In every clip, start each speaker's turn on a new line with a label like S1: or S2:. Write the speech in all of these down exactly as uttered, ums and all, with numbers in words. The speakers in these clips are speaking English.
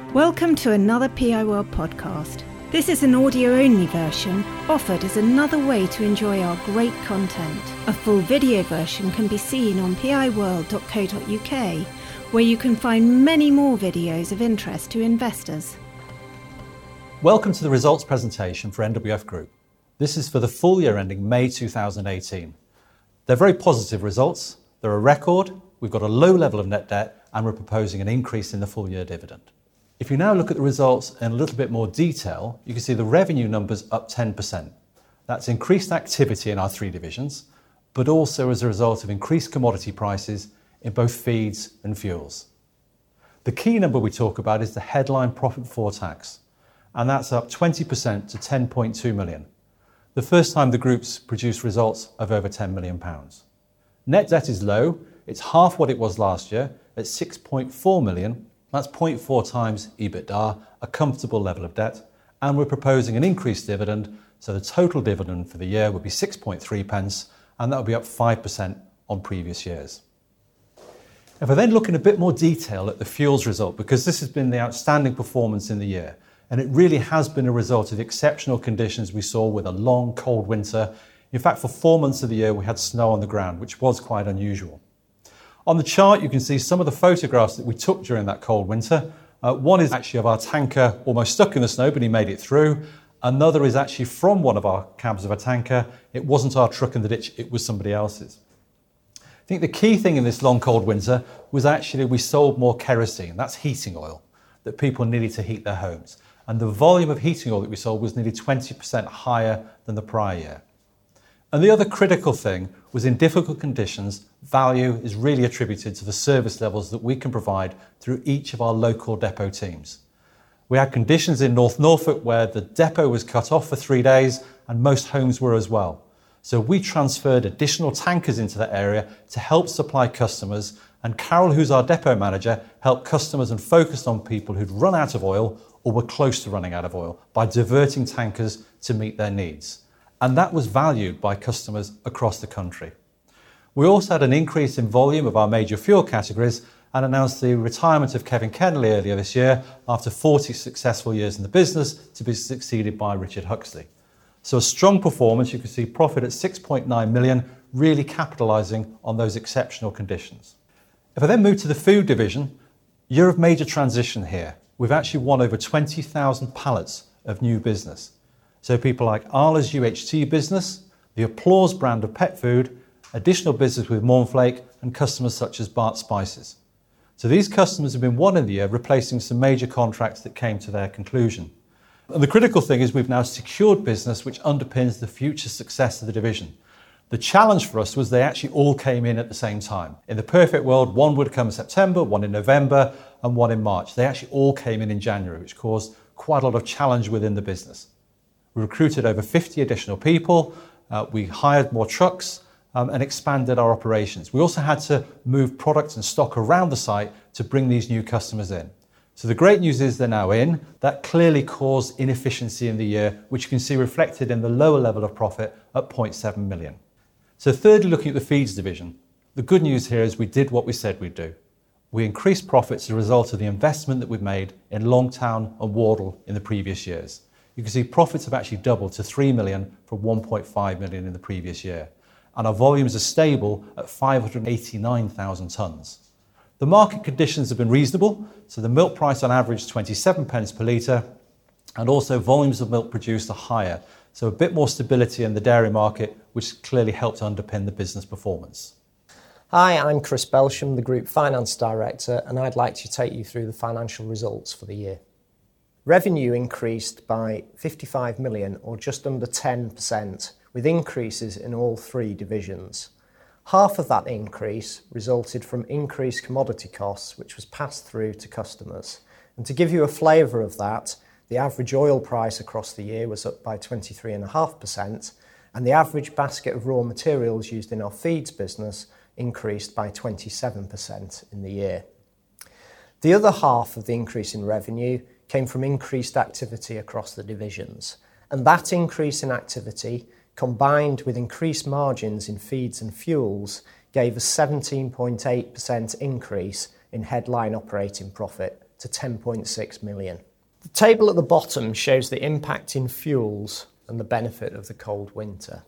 S1: Welcome to another P I World podcast. This is an audio-only version offered as another way to enjoy our great content. A full video version can be seen on p i world dot co dot u k, where you can find many more videos of interest to investors.
S2: Welcome to the results presentation for N W F Group. This is for the full year ending May two thousand eighteen. They're very positive results. They're a record. We've got a low level of net debt and we're proposing an increase in the full year dividend. If you now look at the results in a little bit more detail, you can see the revenue numbers up ten percent. That's increased activity in our three divisions, but also as a result of increased commodity prices in both feeds and fuels. The key number we talk about is the headline profit before tax, and that's up twenty percent to ten point two million. The first time the group's produced results of over ten million pounds. Net debt is low. It's half what it was last year at six point four million. That's zero point four times EBITDA, a comfortable level of debt, and we're proposing an increased dividend, so the total dividend for the year would be six point three pence, and that would be up five percent on previous years. If I then look in a bit more detail at the fuels result, because this has been the outstanding performance in the year, and it really has been a result of the exceptional conditions we saw with a long, cold winter. In fact, for four months of the year, we had snow on the ground, which was quite unusual. On the chart, you can see some of the photographs that we took during that cold winter. Uh, one is actually of our tanker almost stuck in the snow, but he made it through. Another is actually from one of our cabs of a tanker. It wasn't our truck in the ditch, it was somebody else's. I think the key thing in this long, cold winter was actually we sold more kerosene. That's heating oil that people needed to heat their homes. And the volume of heating oil that we sold was nearly twenty percent higher than the prior year. And the other critical thing was in difficult conditions, value is really attributed to the service levels that we can provide through each of our local depot teams. We had conditions in North Norfolk where the depot was cut off for three days and most homes were as well. So we transferred additional tankers into that area to help supply customers, and Carol, who's our depot manager, helped customers and focused on people who'd run out of oil or were close to running out of oil by diverting tankers to meet their needs. And that was valued by customers across the country. We also had an increase in volume of our major fuel categories and announced the retirement of Kevin Kennelly earlier this year after forty successful years in the business, to be succeeded by Richard Huxley. So a strong performance. You can see profit at six point nine million, really capitalising on those exceptional conditions. If I then move to the food division, year of major transition here. We've actually won over twenty thousand pallets of new business. So people like Arla's U H T business, the Applause brand of pet food, additional business with Mornflake, and customers such as Bart Spices. So these customers have been won in the year, replacing some major contracts that came to their conclusion. And the critical thing is we've now secured business which underpins the future success of the division. The challenge for us was they actually all came in at the same time. In the perfect world, one would come in September, one in November, and one in March. They actually all came in in January, which caused quite a lot of challenge within the business. We recruited over fifty additional people, uh, we hired more trucks um, and expanded our operations. We also had to move products and stock around the site to bring these new customers in. So the great news is they're now in. That clearly caused inefficiency in the year, which you can see reflected in the lower level of profit at zero point seven million. So thirdly, looking at the feeds division, the good news here is we did what we said we'd do. We increased profits as a result of the investment that we've made in Longtown and Wardle in the previous years. You can see profits have actually doubled to three million from one point five million in the previous year. And our volumes are stable at five hundred eighty-nine thousand tonnes. The market conditions have been reasonable, so the milk price on average is twenty-seven pence per litre, and also volumes of milk produced are higher. So a bit more stability in the dairy market, which clearly helped underpin the business performance.
S3: Hi, I'm Chris Belsham, the Group Finance Director, and I'd like to take you through the financial results for the year. Revenue increased by fifty-five million, or just under ten percent, with increases in all three divisions. Half of that increase resulted from increased commodity costs, which was passed through to customers. And to give you a flavour of that, the average oil price across the year was up by twenty-three point five percent, and the average basket of raw materials used in our feeds business increased by twenty-seven percent in the year. The other half of the increase in revenue came from increased activity across the divisions, and that increase in activity, combined with increased margins in feeds and fuels, gave a seventeen point eight percent increase in headline operating profit to ten point six million. The table at the bottom shows the impact in fuels and the benefit of the cold winter.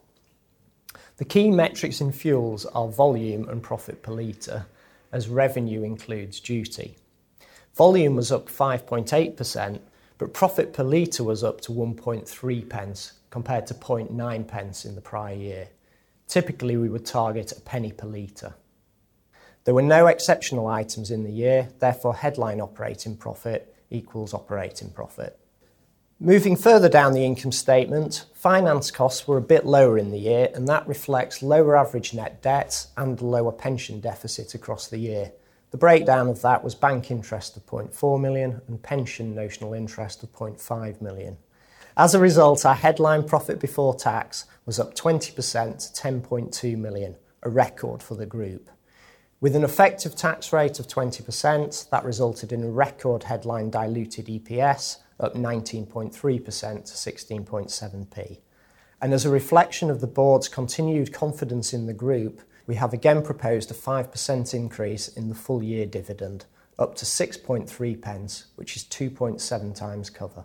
S3: The key metrics in fuels are volume and profit per litre, as revenue includes duty. Volume was up five point eight percent, but profit per litre was up to one point three pence compared to zero point nine pence in the prior year. Typically, we would target a penny per litre. There were no exceptional items in the year, therefore headline operating profit equals operating profit. Moving further down the income statement, finance costs were a bit lower in the year, and that reflects lower average net debt and lower pension deficit across the year. The breakdown of that was bank interest of zero point four million and pension notional interest of zero point five million. As a result, our headline profit before tax was up twenty percent to ten point two million, a record for the group. With an effective tax rate of twenty percent, that resulted in a record headline diluted E P S, up nineteen point three percent to sixteen point seven p. And as a reflection of the board's continued confidence in the group, we have again proposed a five percent increase in the full year dividend, up to six point three pence, which is two point seven times cover.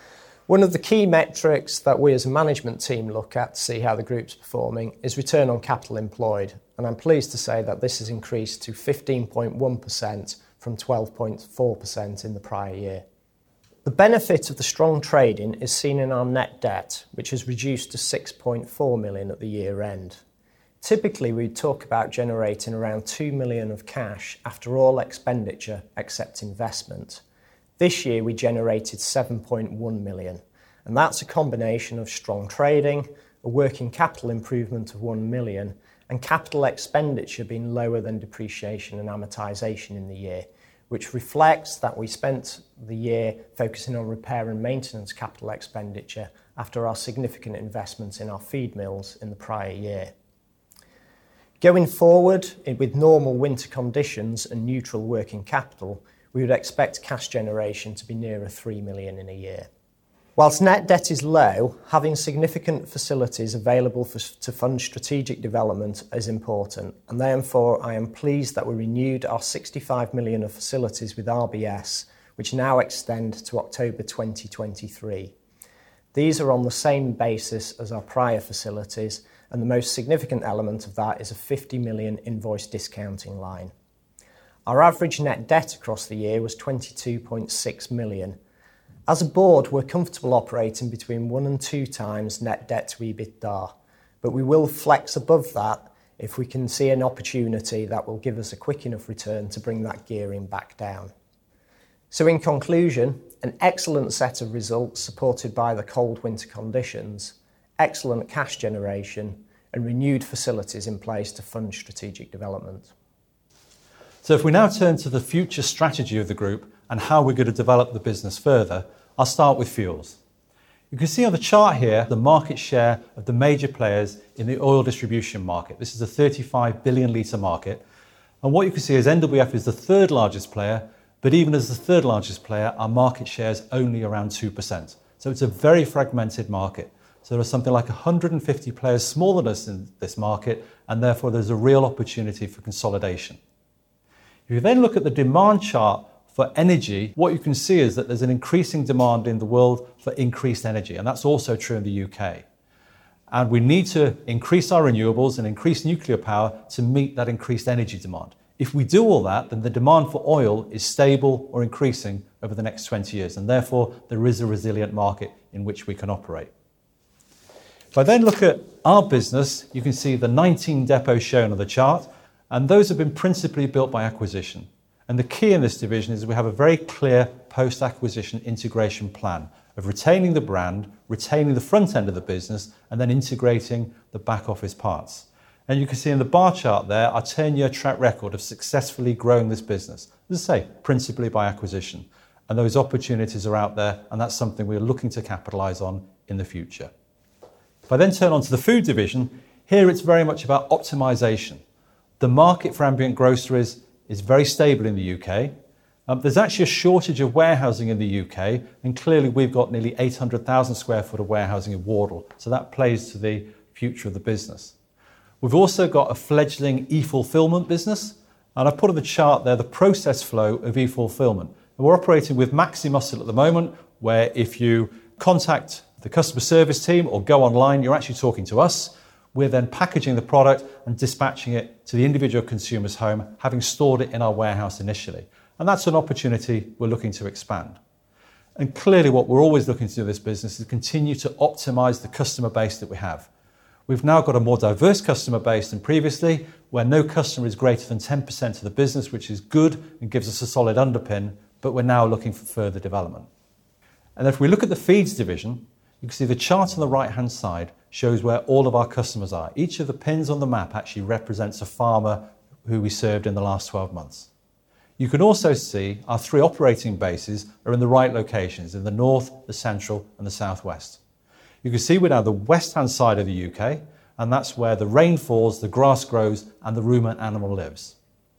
S3: One of the key metrics that we as a management team look at to see how the group's performing is return on capital employed, and I'm pleased to say that this has increased to fifteen point one percent from twelve point four percent in the prior year. The benefit of the strong trading is seen in our net debt, which has reduced to six point four million at the year end. Typically, we'd talk about generating around two million of cash after all expenditure except investment. This year we generated seven point one million, and that's a combination of strong trading, a working capital improvement of one million, and capital expenditure being lower than depreciation and amortisation in the year, which reflects that we spent the year focusing on repair and maintenance capital expenditure after our significant investments in our feed mills in the prior year. Going forward, with normal winter conditions and neutral working capital, we would expect cash generation to be nearer three million in a year. Whilst net debt is low, having significant facilities available for, to fund strategic development is important, and therefore I am pleased that we renewed our sixty-five million of facilities with R B S, which now extend to October twenty twenty-three. These are on the same basis as our prior facilities, and the most significant element of that is a fifty million invoice discounting line. Our average net debt across the year was twenty-two point six million. As a board, we're comfortable operating between one and two times net debt to EBITDA, but we will flex above that if we can see an opportunity that will give us a quick enough return to bring that gearing back down. So in conclusion, an excellent set of results supported by the cold winter conditions, excellent cash generation, and renewed facilities in place to fund strategic development.
S2: So if we now turn to the future strategy of the group and how we're going to develop the business further, I'll start with fuels. You can see on the chart here the market share of the major players in the oil distribution market. This is a thirty-five billion litre market. And what you can see is N W F is the third largest player, but even as the third largest player, our market share is only around two percent. So it's a very fragmented market. So there are something like one hundred fifty players smaller than us in this market, and therefore there's a real opportunity for consolidation. If you then look at the demand chart for energy, what you can see is that there's an increasing demand in the world for increased energy, and that's also true in the U K. And we need to increase our renewables and increase nuclear power to meet that increased energy demand. If we do all that, then the demand for oil is stable or increasing over the next twenty years, and therefore there is a resilient market in which we can operate. If I then look at our business, you can see the nineteen depots shown on the chart, and those have been principally built by acquisition. And the key in this division is we have a very clear post-acquisition integration plan of retaining the brand, retaining the front end of the business, and then integrating the back office parts. And you can see in the bar chart there our ten-year track record of successfully growing this business, as I say, principally by acquisition. And those opportunities are out there, and that's something we're looking to capitalise on in the future. If I then turn on to the food division, here it's very much about optimisation. The market for ambient groceries is very stable in the U K. Um, there's actually a shortage of warehousing in the U K, and clearly we've got nearly eight hundred thousand square foot of warehousing in Wardle, so that plays to the future of the business. We've also got a fledgling e-fulfillment business, And I've put on the chart there the process flow of e-fulfillment. And we're operating with Maximuscle at the moment, where if you contact the customer service team or go online, you're actually talking to us. We're then packaging the product and dispatching it to the individual consumer's home, having stored it in our warehouse initially. And that's an opportunity we're looking to expand. And clearly what we're always looking to do in this business is continue to optimise the customer base that we have. We've now got a more diverse customer base than previously, where no customer is greater than ten percent of the business, which is good and gives us a solid underpin, but we're now looking for further development. And if we look at the feeds division, you can see the chart on the right-hand side shows where all of our customers are. Each of the pins on the map actually represents a farmer who we served in the last twelve months. You can also see our three operating bases are in the right locations, in the north, the central and the southwest. You can see we're now the west-hand side of the U K, and that's where the rain falls, the grass grows and the ruminant animal lives.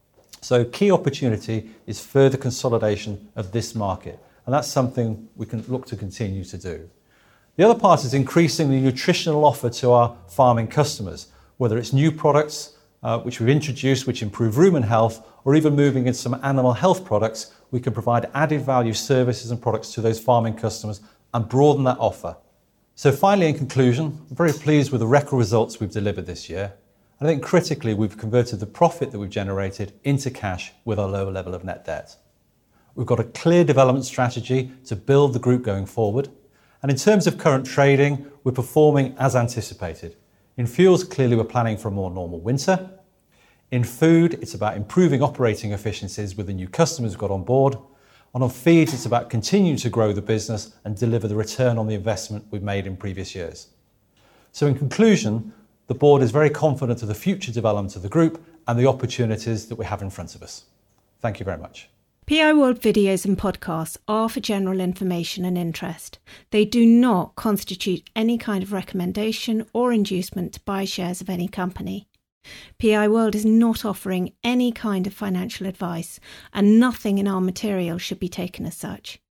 S2: So key opportunity is further consolidation of this market, and that's something we can look to continue to do. The other part is increasing the nutritional offer to our farming customers, whether it's new products uh, which we've introduced which improve rumen health, or even moving into some animal health products, we can provide added value services and products to those farming customers and broaden that offer. So finally, in conclusion, I'm very pleased with the record results we've delivered this year. And I think critically, we've converted the profit that we've generated into cash with our lower level of net debt. We've got a clear development strategy to build the group going forward. And in terms of current trading, we're performing as anticipated. In fuels, clearly we're planning for a more normal winter. In food, it's about improving operating efficiencies with the new customers we've got on board. And on feeds, it's about continuing to grow the business and deliver the return on the investment we've made in previous years. So in conclusion, the board is very confident of the future development of the group and the opportunities that we have in front of us. Thank you very much.
S1: P I World videos and podcasts are for general information and interest. They do not constitute any kind of recommendation or inducement to buy shares of any company. P I World is not offering any kind of financial advice, and nothing in our material should be taken as such.